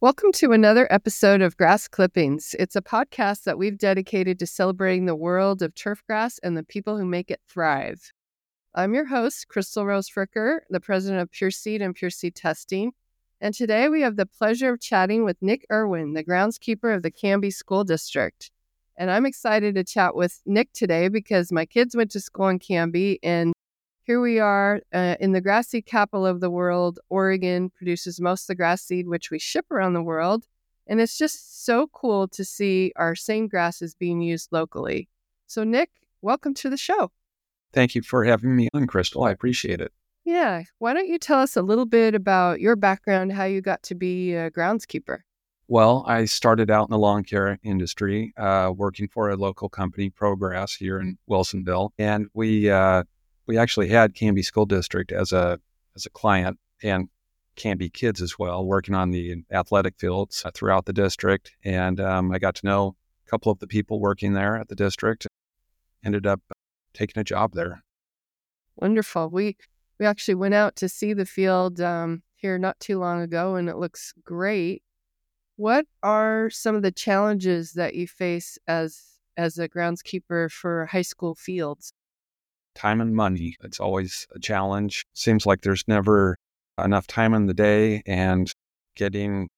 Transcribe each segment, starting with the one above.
Welcome to another episode of Grass Clippings. It's a podcast that we've dedicated to celebrating the world of turf grass and the people who make it thrive. I'm your host, Crystal Rose Fricker, the president of Pure Seed and Pure Seed Testing. And today we have the pleasure of chatting with Nick Irwin, the groundskeeper of the Canby School District. And I'm excited to chat with Nick today because my kids went to school in Canby, and here we are in the grass seed capital of the world. Oregon produces most of the grass seed, which we ship around the world. And it's just so cool to see our same grasses being used locally. So Nick, welcome to the show. Thank you for having me on, Crystal. I appreciate it. Yeah. Why don't you tell us a little bit about your background, how you got to be a groundskeeper? Well, I started out in the lawn care industry, working for a local company, ProGrass, here in Wilsonville. And we actually had Canby School District as a client, and Canby kids as well, working on the athletic fields throughout the district. And I got to know a couple of the people working there at the district. Ended up taking a job there. Wonderful. We actually went out to see the field here not too long ago, and it looks great. What are some of the challenges that you face as a groundskeeper for high school fields? Time and money. It's always a challenge. Seems like there's never enough time in the day, and getting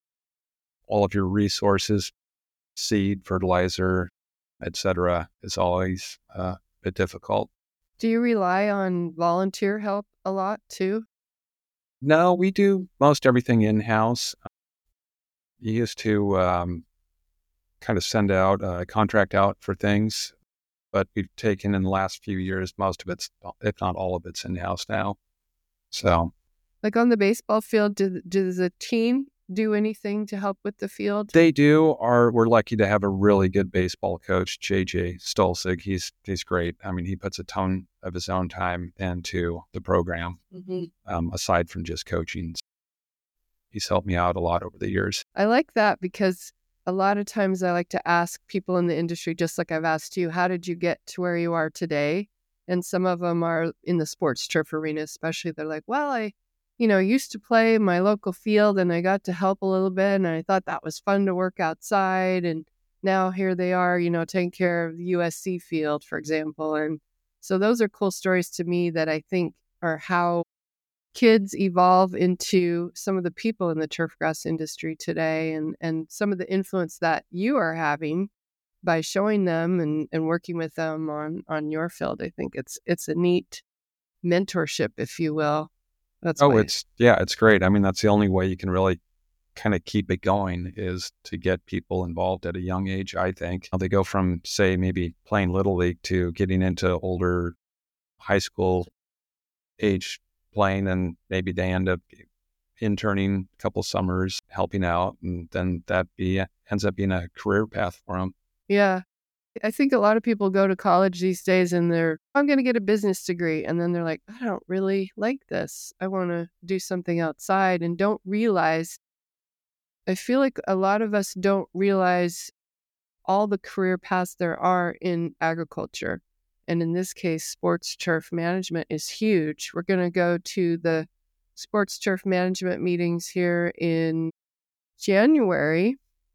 all of your resources, seed, fertilizer, etc., is always a bit difficult. Do you rely on volunteer help a lot too? No, we do most everything in-house. You used to kind of send out, contract out for things, but we've taken in the last few years, most of it's, if not all of it's in-house now. So, like on the baseball field, does the team do anything to help with the field? They do. We're lucky to have a really good baseball coach, JJ Stolzig. He's great. I mean, he puts a ton of his own time into the program, aside from just coaching. He's helped me out a lot over the years. I like that because a lot of times I like to ask people in the industry, just like I've asked you, how did you get to where you are today? And some of them are in the sports turf arena, especially. They're like, well, I used to play my local field and I got to help a little bit and I thought that was fun to work outside. And now here they are, taking care of the USC field, for example. And so those are cool stories to me that I think are how kids evolve into some of the people in the turfgrass industry today, and some of the influence that you are having by showing them and working with them on your field. I think it's a neat mentorship, if you will. It's great. I mean, that's the only way you can really kind of keep it going is to get people involved at a young age, I think. They go from, say, maybe playing Little League to getting into older high school age playing, and maybe they end up interning a couple summers, helping out, and then that ends up being a career path for them. Yeah. I think a lot of people go to college these days and I'm going to get a business degree. And then they're like, I don't really like this. I want to do something outside, and don't realize, I feel like a lot of us don't realize all the career paths there are in agriculture. And in this case, sports turf management is huge. We're going to go to the sports turf management meetings here in January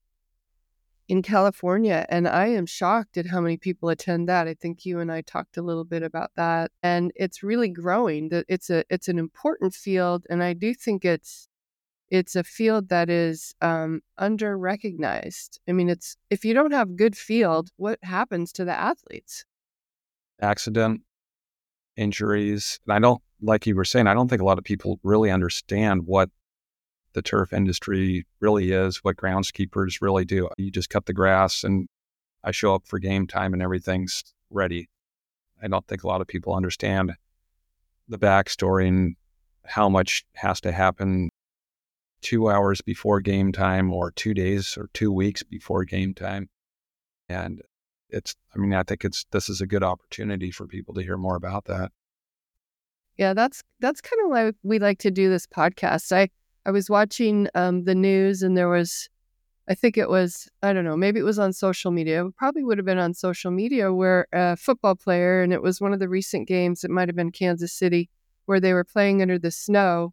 in California, and I am shocked at how many people attend that. I think you and I talked a little bit about that, and it's really growing. It's an important field, and I do think it's a field that is under recognized. I mean, if you don't have good field, what happens to the athletes? Accident, injuries. And I don't, like you were saying, I don't think a lot of people really understand what the turf industry really is, what groundskeepers really do. You just cut the grass and I show up for game time and everything's ready. I don't think a lot of people understand the backstory and how much has to happen 2 hours before game time or 2 days or 2 weeks before game time. And I think this is a good opportunity for people to hear more about that. Yeah, that's kind of why we like to do this podcast. I was watching the news, and there was, I think it was, I don't know, maybe it was on social media. It probably would have been on social media, where a football player, and it was one of the recent games, it might have been Kansas City, where they were playing under the snow,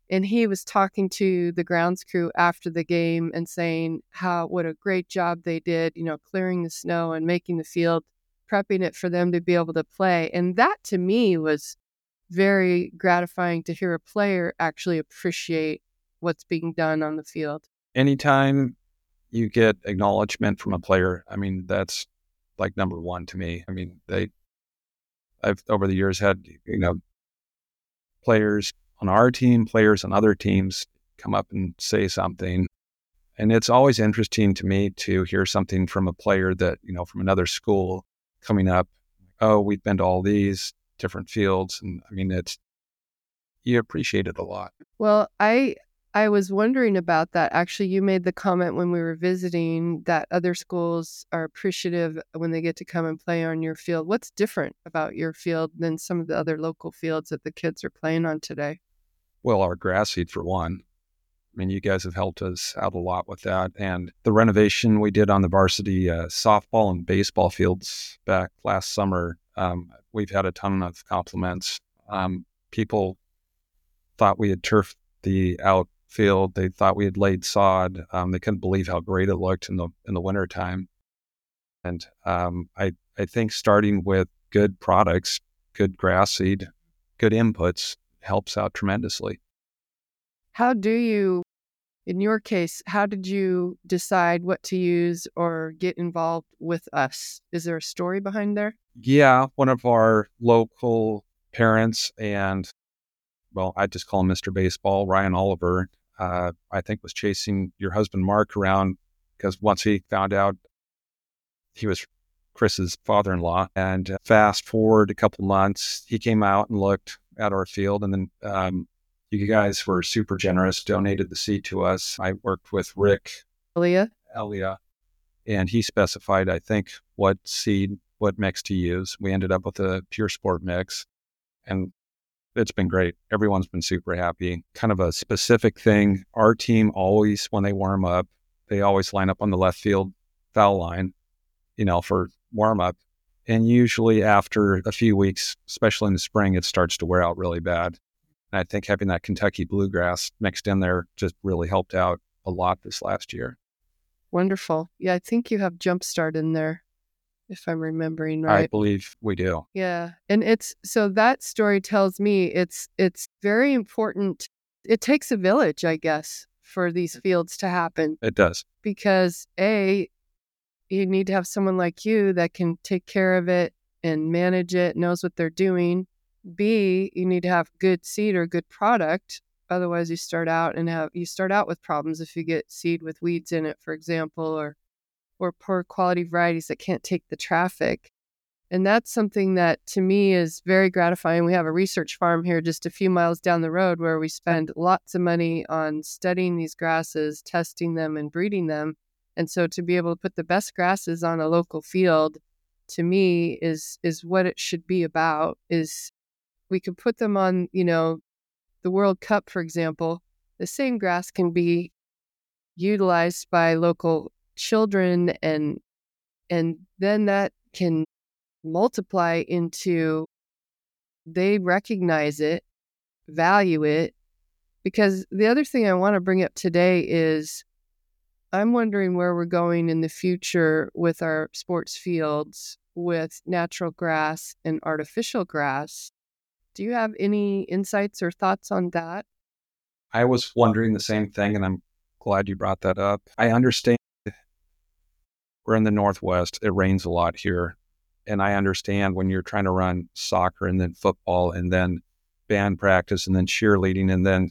And he was talking to the grounds crew after the game and saying what a great job they did, clearing the snow and making the field, prepping it for them to be able to play. And that to me was very gratifying to hear a player actually appreciate what's being done on the field. Anytime you get acknowledgement from a player, I mean, that's like number one to me. I mean, I've over the years had, players on our team, players on other teams come up and say something. And it's always interesting to me to hear something from a player that, from another school coming up. Oh, we've been to all these different fields. And I mean, you appreciate it a lot. Well, I was wondering about that. Actually, you made the comment when we were visiting that other schools are appreciative when they get to come and play on your field. What's different about your field than some of the other local fields that the kids are playing on today? Well, our grass seed for one. I mean, you guys have helped us out a lot with that. And the renovation we did on the varsity softball and baseball fields back last summer, we've had a ton of compliments. People thought we had turfed the outfield. They thought we had laid sod. They couldn't believe how great it looked in the wintertime. And I think starting with good products, good grass seed, good inputs helps out tremendously. In your case, how did you decide what to use or get involved with us? Is there a story behind there? Yeah, one of our local parents and, well, I just call him Mr. Baseball, Ryan Oliver, I think was chasing your husband, Mark, around because once he found out he was Chris's father-in-law. And fast forward a couple months, he came out and looked at our field, and then you guys were super generous, donated the seed to us. I worked with Rick Elia, and he specified, I think, what mix to use. We ended up with a Pure Sport mix, and it's been great. Everyone's been super happy. Kind of a specific thing. Our team always, when they warm up, they always line up on the left field foul line, for warm up. And usually after a few weeks, especially in the spring, it starts to wear out really bad. And I think having that Kentucky bluegrass mixed in there just really helped out a lot this last year. Wonderful. Yeah, I think you have Jumpstart in there, if I'm remembering right. I believe we do. Yeah. And so that story tells me it's very important. It takes a village, I guess, for these fields to happen. It does. Because A, you need to have someone like you that can take care of it and manage it, knows what they're doing. B, you need to have good seed or good product. Otherwise, you start out with problems if you get seed with weeds in it, for example, or poor quality varieties that can't take the traffic. And that's something that to me is very gratifying. We have a research farm here just a few miles down the road where we spend lots of money on studying these grasses, testing them and breeding them. And so to be able to put the best grasses on a local field, to me, is what it should be about. Is we could put them on, the World Cup, for example. The same grass can be utilized by local children, and then that can multiply into they recognize it, value it. Because the other thing I want to bring up today is I'm wondering where we're going in the future with our sports fields with natural grass and artificial grass. Do you have any insights or thoughts on that? I was wondering the same thing, and I'm glad you brought that up. I understand we're in the Northwest. It rains a lot here. And I understand when you're trying to run soccer and then football and then band practice and then cheerleading and then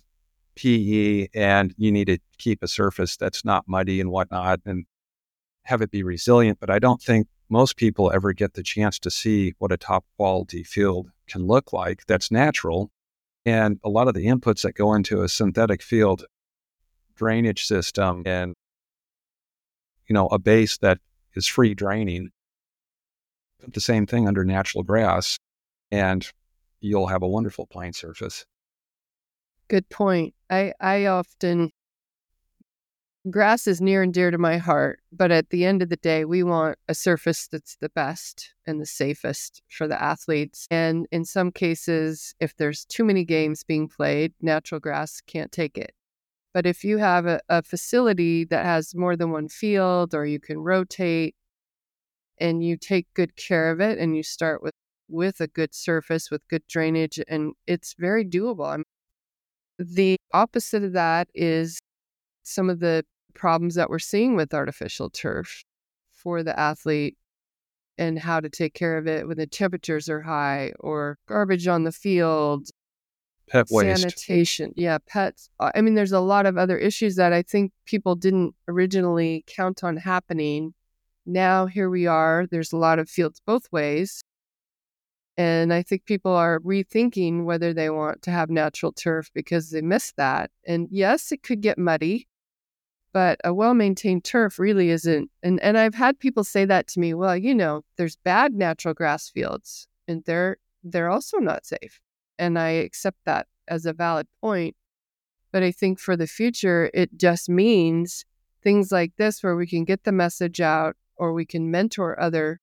PE, and you need to keep a surface that's not muddy and whatnot and have it be resilient. But I don't think most people ever get the chance to see what a top quality field can look like that's natural. And a lot of the inputs that go into a synthetic field, drainage system and, a base that is free draining, put the same thing under natural grass and you'll have a wonderful playing surface. Good point. I often grass is near and dear to my heart, but at the end of the day, we want a surface that's the best and the safest for the athletes. And in some cases, if there's too many games being played, natural grass can't take it. But if you have a facility that has more than one field, or you can rotate and you take good care of it, and you start with a good surface, with good drainage, and it's very doable. The opposite of that is some of the problems that we're seeing with artificial turf for the athlete, and how to take care of it when the temperatures are high, or garbage on the field, Pet waste. sanitation. Yeah, pets. I mean, there's a lot of other issues that I think people didn't originally count on happening. Now, here we are. There's a lot of fields both ways. And I think people are rethinking whether they want to have natural turf because they miss that. And yes, it could get muddy, but a well-maintained turf really isn't. And I've had people say that to me, well, there's bad natural grass fields, and they're also not safe. And I accept that as a valid point. But I think for the future, it just means things like this, where we can get the message out, or we can mentor other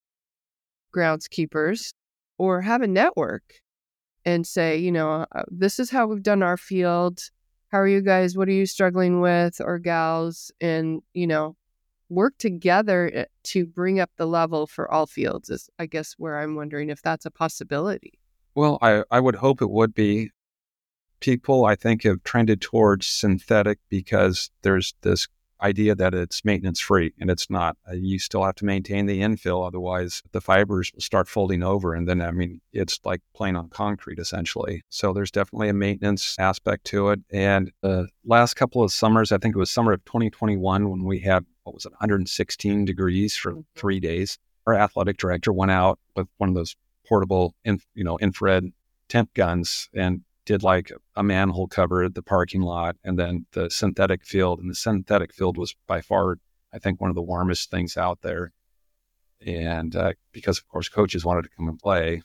groundskeepers, or have a network and say, this is how we've done our field. How are you guys? What are you struggling with, or gals? And, work together to bring up the level for all fields is, I guess, where I'm wondering if that's a possibility. Well, I would hope it would be. People, I think, have trended towards synthetic because there's this idea that it's maintenance free, and it's not. You still have to maintain the infill, otherwise the fibers will start folding over, and then it's like playing on concrete essentially. So there's definitely a maintenance aspect to it. And the last couple of summers, I think it was summer of 2021, when we had 116 degrees for 3 days, our athletic director went out with one of those portable infrared temp guns and did like a manhole cover at the parking lot, and then the synthetic field. And the synthetic field was by far, I think, one of the warmest things out there. And because, of course, coaches wanted to come and play,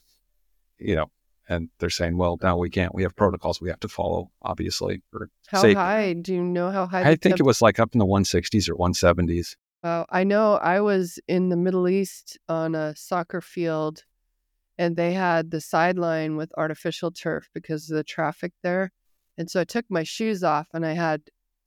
and they're saying, well, no, we can't. We have protocols we have to follow, obviously, for How safety. high? Do you know how high? I think it was like up in the 160s or 170s. I know I was in the Middle East on a soccer field, and they had the sideline with artificial turf because of the traffic there. And so I took my shoes off, and I had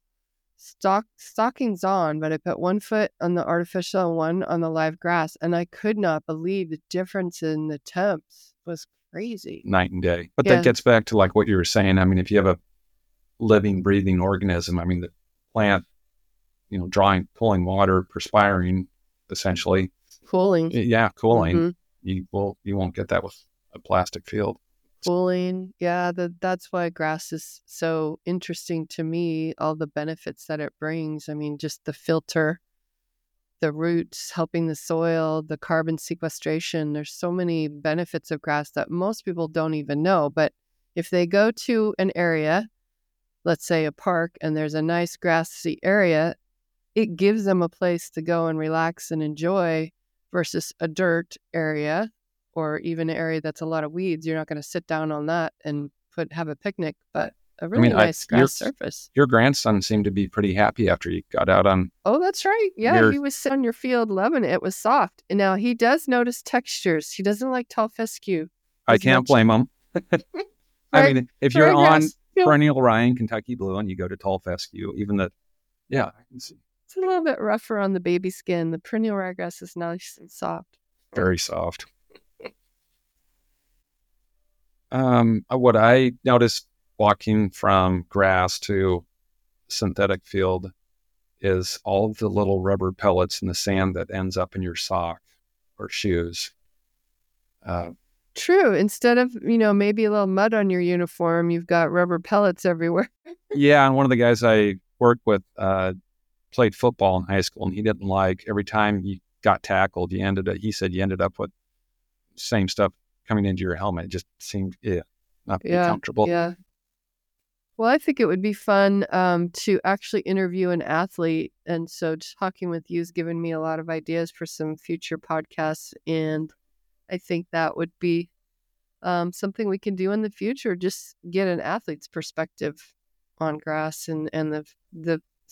stockings on, but I put one foot on the artificial and one on the live grass. And I could not believe the difference in the temps. It was crazy. Night and day. But that gets back to like what you were saying. I mean, if you have a living, breathing organism, the plant, pulling water, perspiring, essentially. Cooling. Yeah, cooling. Mm-hmm. You won't get that with a plastic field. Cooling. Yeah, that's why grass is so interesting to me, all the benefits that it brings. Just the filter, the roots, helping the soil, the carbon sequestration. There's so many benefits of grass that most people don't even know. But if they go to an area, let's say a park, and there's a nice grassy area, it gives them a place to go and relax and enjoy, versus a dirt area, or even an area that's a lot of weeds. You're not going to sit down on that and have a picnic, but a really nice grass surface. Your grandson seemed to be pretty happy after you got out on... Oh, that's right. Yeah, he was sitting on your field loving it. It was soft. And now he does notice textures. He doesn't like tall fescue. I can't blame him. If you're on perennial Ryan, Kentucky Blue, and you go to tall fescue, I can see. It's a little bit rougher on the baby skin. The perennial ryegrass is nice and soft. Very soft. What I noticed walking from grass to synthetic field is all of the little rubber pellets in the sand that ends up in your sock or shoes. True. Instead of, maybe a little mud on your uniform, you've got rubber pellets everywhere. Yeah, and one of the guys I worked with played football in high school, and he didn't like every time you got tackled, he said you ended up with same stuff coming into your helmet. It just seemed not very comfortable. Yeah. Well, I think it would be fun to actually interview an athlete. And so talking with you has given me a lot of ideas for some future podcasts. And I think that would be something we can do in the future. Just get an athlete's perspective on grass and the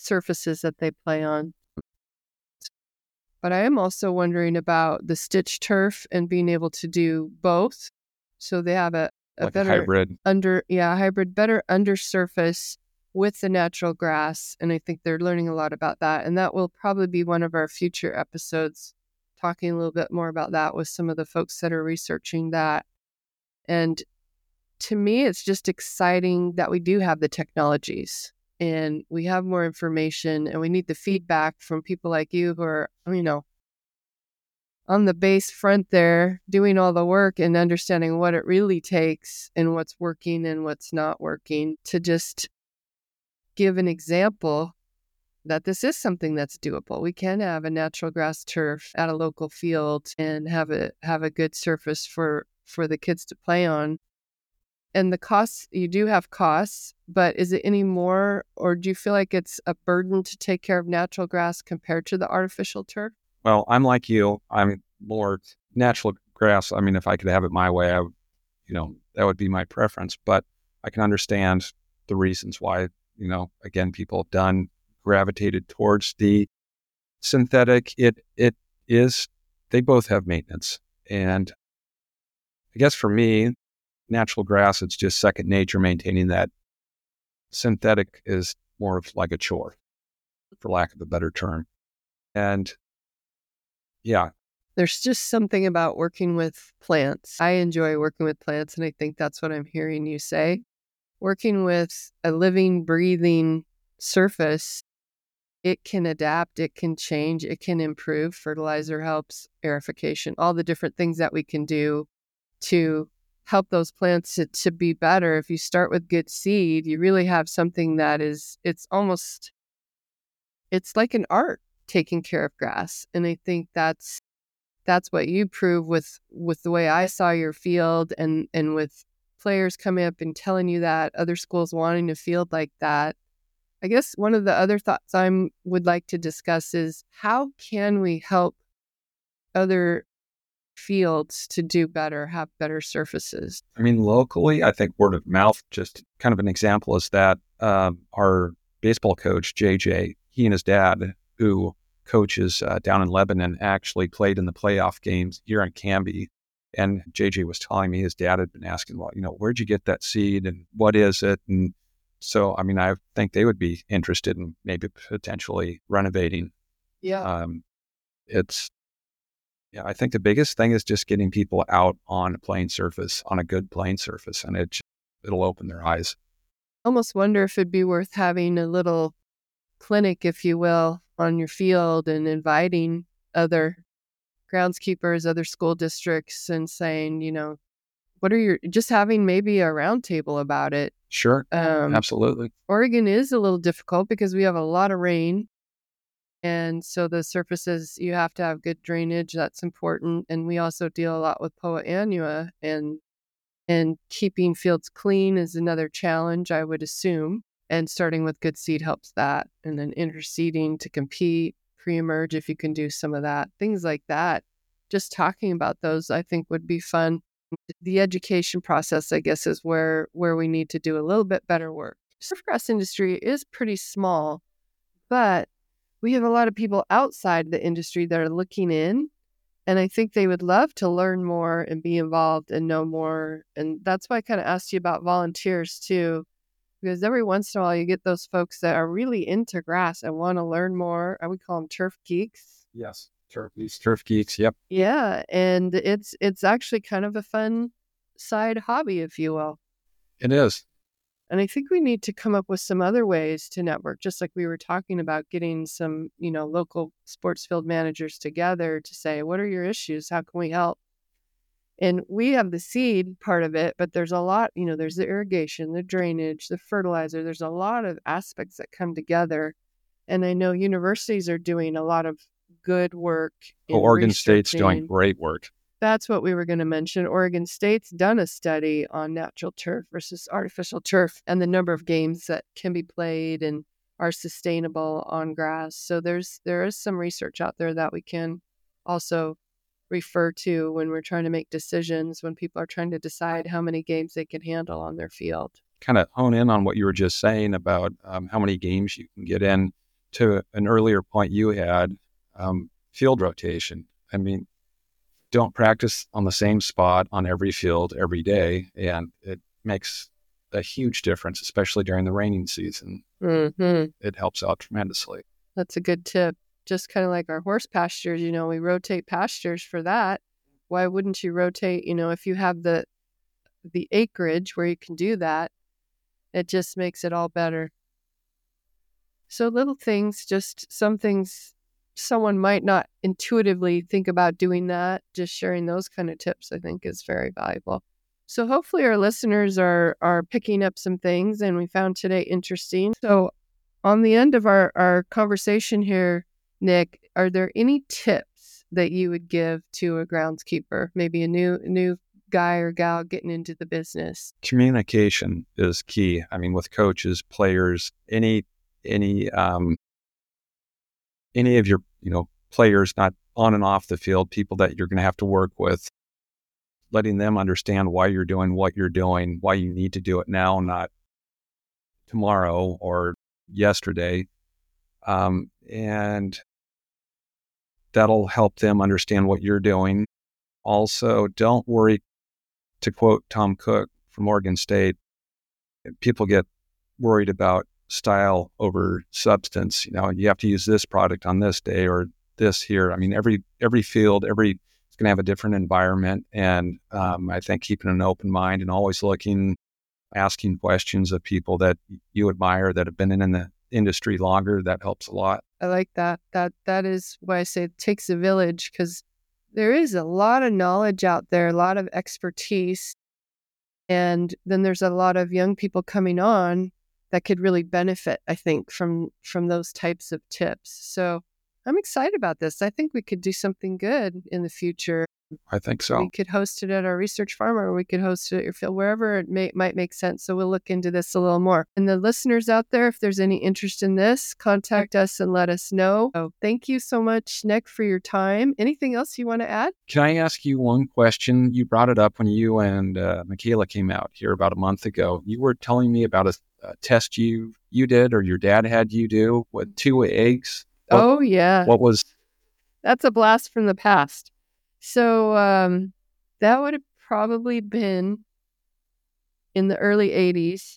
surfaces that they play on. But I am also wondering about the stitch turf and being able to do both. So they have a like better a hybrid. hybrid, better undersurface with the natural grass. And I think they're learning a lot about that. And that will probably be one of our future episodes, talking a little bit more about that with some of the folks that are researching that. And to me, it's just exciting that we do have the technologies and we have more information, and we need the feedback from people like you who are, on the base front there, doing all the work and understanding what it really takes and what's working and what's not working, to just give an example that this is something that's doable. We can have a natural grass turf at a local field and have a good surface for the kids to play on. And the costs, you do have costs, but is it any more, or do you feel like it's a burden to take care of natural grass compared to the artificial turf? Well, I'm like you. I'm more natural grass. I mean, if I could have it my way, I would, that would be my preference. But I can understand the reasons why, again, people have gravitated towards the synthetic. It is, they both have maintenance. And I guess for me, natural grass, it's just second nature maintaining that. Synthetic is more of like a chore, for lack of a better term. And yeah. There's just something about working with plants. I enjoy working with plants, and I think that's what I'm hearing you say. Working with a living, breathing surface, it can adapt, it can change, it can improve. Fertilizer helps, aerification, all the different things that we can do to help those plants to be better. If you start with good seed, you really have something that is, it's like an art taking care of grass. And I think that's what you prove with the way I saw your field, and with players coming up and telling you that, other schools wanting a field like that. I guess one of the other thoughts I would like to discuss is, how can we help other fields to do better, have better surfaces? I mean, locally, I think word of mouth, just kind of an example is that our baseball coach, JJ, he and his dad, who coaches down in Lebanon, actually played in the playoff games here in Canby. And JJ was telling me his dad had been asking, well, where'd you get that seed and what is it? And so, I mean, I think they would be interested in maybe potentially renovating. Yeah. I think the biggest thing is just getting people out on a playing surface, on a good playing surface, and it'll open their eyes. Almost wonder if it'd be worth having a little clinic, if you will, on your field and inviting other groundskeepers, other school districts, and saying, just having maybe a round table about it. Sure. Absolutely. Oregon is a little difficult because we have a lot of rain. And so the surfaces, you have to have good drainage. That's important. And we also deal a lot with Poa annua, and keeping fields clean is another challenge, I would assume. And starting with good seed helps that. And then interseeding to compete, pre-emerge, if you can do some of that, things like that. Just talking about those, I think, would be fun. The education process, I guess, is where we need to do a little bit better work. Turfgrass industry is pretty small, but we have a lot of people outside the industry that are looking in, and I think they would love to learn more and be involved and know more. And that's why I kind of asked you about volunteers too, because every once in a while you get those folks that are really into grass and want to learn more. I would call them turf geeks. Yes, turf geeks. Yep. Yeah, and it's actually kind of a fun side hobby, if you will. It is. And I think we need to come up with some other ways to network, just like we were talking about, getting some, local sports field managers together to say, what are your issues? How can we help? And we have the seed part of it, but there's a lot, there's the irrigation, the drainage, the fertilizer. There's a lot of aspects that come together. And I know universities are doing a lot of good work. Oregon State's doing great work. That's what we were going to mention. Oregon State's done a study on natural turf versus artificial turf and the number of games that can be played and are sustainable on grass. So there is some research out there that we can also refer to when we're trying to make decisions, when people are trying to decide how many games they can handle on their field. Kind of hone in on what you were just saying about how many games you can get in. to an earlier point you had, field rotation. I mean, don't practice on the same spot on every field every day, and it makes a huge difference, especially during the raining season. Mm-hmm. It helps out tremendously. That's a good tip. Just kind of like our horse pastures, we rotate pastures for that. Why wouldn't you rotate, if you have the acreage where you can do that, it just makes it all better. So little things, just some things someone might not intuitively think about doing that. Just sharing those kind of tips, I think, is very valuable. So hopefully our listeners are picking up some things, and we found today interesting. So on the end of our conversation here, Nick, are there any tips that you would give to a groundskeeper, maybe a new guy or gal getting into the business? Communication is key. I mean, with coaches, players, any of your, players, not on and off the field, people that you're going to have to work with, letting them understand why you're doing what you're doing, why you need to do it now, not tomorrow or yesterday. And that'll help them understand what you're doing. Also, don't worry, to quote Tom Cook from Oregon State, people get worried about style over substance. You have to use this product on this day or this here. I mean, every field, it's going to have a different environment. And I think keeping an open mind and always asking questions of people that you admire that have been in the industry longer, that helps a lot. I like that. That is why I say it takes a village, because there is a lot of knowledge out there, a lot of expertise. And then there's a lot of young people coming on that could really benefit, I think, from those types of tips. So I'm excited about this. I think we could do something good in the future. I think so. We could host it at our research farm, or we could host it at your field, wherever it might make sense. So we'll look into this a little more. And the listeners out there, if there's any interest in this, contact us and let us know. So thank you so much, Nick, for your time. Anything else you want to add? Can I ask you one question? You brought it up when you and Michaela came out here about a month ago. You were telling me about a test you did, or your dad had you do, with 2 eggs. Oh, yeah. What was? That's a blast from the past. So that would have probably been in the early 80s.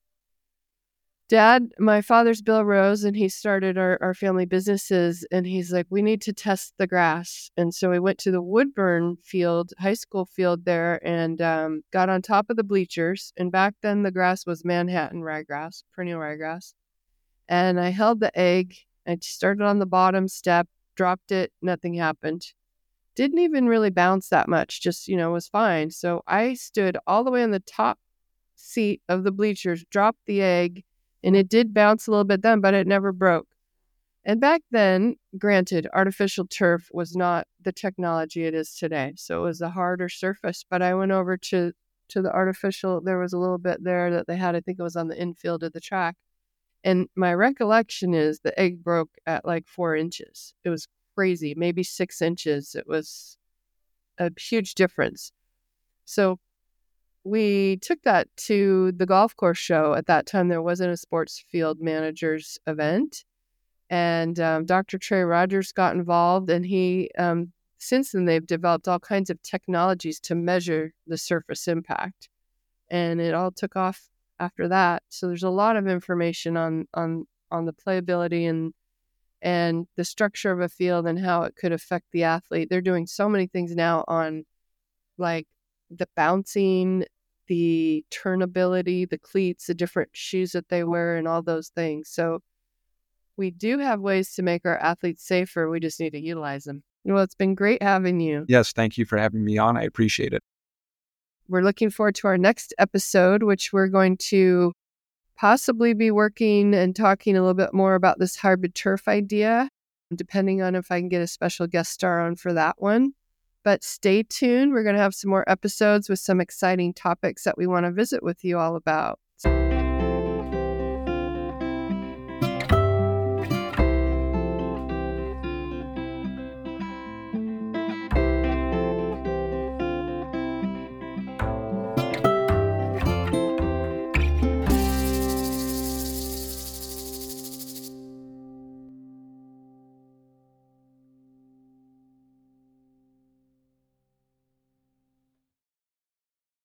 My father's Bill Rose, and he started our family businesses, and he's like, we need to test the grass. And so we went to the Woodburn field, high school field there, and got on top of the bleachers. And back then the grass was Manhattan ryegrass, perennial ryegrass. And I held the egg. I started on the bottom step, dropped it, nothing happened. Didn't even really bounce that much, just, was fine. So I stood all the way on the top seat of the bleachers, dropped the egg, and it did bounce a little bit then, but it never broke. And back then, granted, artificial turf was not the technology it is today. So it was a harder surface, but I went over to the artificial. There was a little bit there that they had, I think it was on the infield of the track. And my recollection is the egg broke at like 4 inches. It was crazy, maybe 6 inches. It was a huge difference. So we took that to the golf course show. At that time, there wasn't a sports field managers event. And Dr. Trey Rogers got involved, and he, since then, they've developed all kinds of technologies to measure the surface impact. And it all took off after that. So there's a lot of information on the playability and the structure of a field and how it could affect the athlete. They're doing so many things now on like the bouncing, the turnability, the cleats, the different shoes that they wear, and all those things. So we do have ways to make our athletes safer. We just need to utilize them. Well, it's been great having you. Yes, thank you for having me on. I appreciate it. We're looking forward to our next episode, which we're going to possibly be working and talking a little bit more about this hybrid turf idea, depending on if I can get a special guest star on for that one. But stay tuned. We're going to have some more episodes with some exciting topics that we want to visit with you all about.